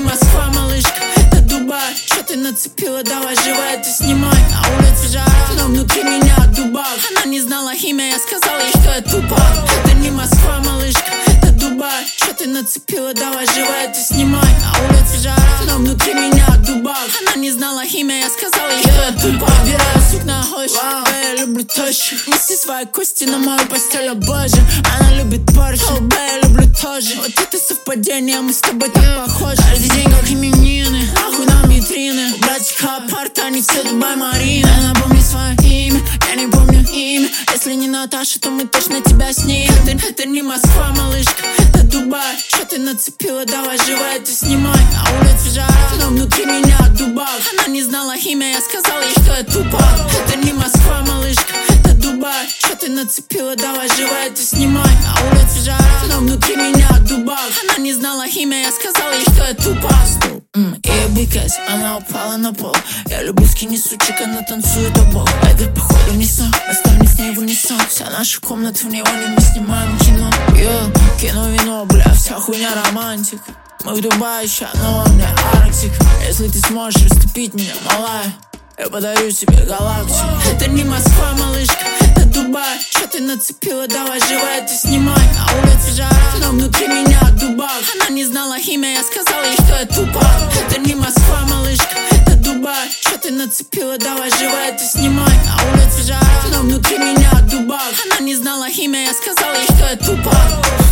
Москва, малышка, это Дубай. Что ты нацепила, давай живо это снимай. На улице жара, но внутри меня дубак. Она не знала имя, я сказал ей, что я тупак. Это не Москва, малышка, это Дубай. Что ты нацепила, давай живо это снимай. На улице жара, но внутри меня дубак. Она не знала имя, я сказал ей, что я тупак. Убираю сукна гощ, я люблю тощих. Неси свои кости на мою постель, о боже. Она любит Порш, я люблю тоже. Вот это совпадение, мы с тобой так похожи. Каждый день как именины, нахуй нам витрины. У братика апарт, они все Дубай Марина. Напомни свое имя, я не помню имя. Если не Наташа, то мы точно тебя снимем. Это не Москва, малышка, это Дубай. Что ты нацепила, давай живо это снимай. На улице жара, но внутри меня дубак. Она не знала имя, я сказал ей, что я тупак. Это не Москва, малышка, это Дубай. Что ты нацепила, давай живо это снимай. На улице жара, но внутри меня дубак. Она не знала имя, я сказал ей, что я тупак. Ей бикать, она упала на пол. Я люблю скини сучек, она танцует обох. Это походу не сон, оставим с ней в унисон. Вся наша комната в неоне, мы снимаем кино. Кино, вино, бля, вся хуйня романтик. Мы в Дубае, ща, но во мне Арктик. Если ты сможешь расступить меня, малая, я подарю тебе галактику. Это не Москва, малышка, это Дубай. Что ты нацепила, давай живо это снимай. На улице жара, но внутри меня дубак. Она не знала имя, я сказал ей, что я тупак. Это не Москва, малышка, это Дубай. Что ты нацепила, давай живо это снимай. На улице жара, но внутри меня дубак. Она не знала имя, я сказал ей, что я тупак.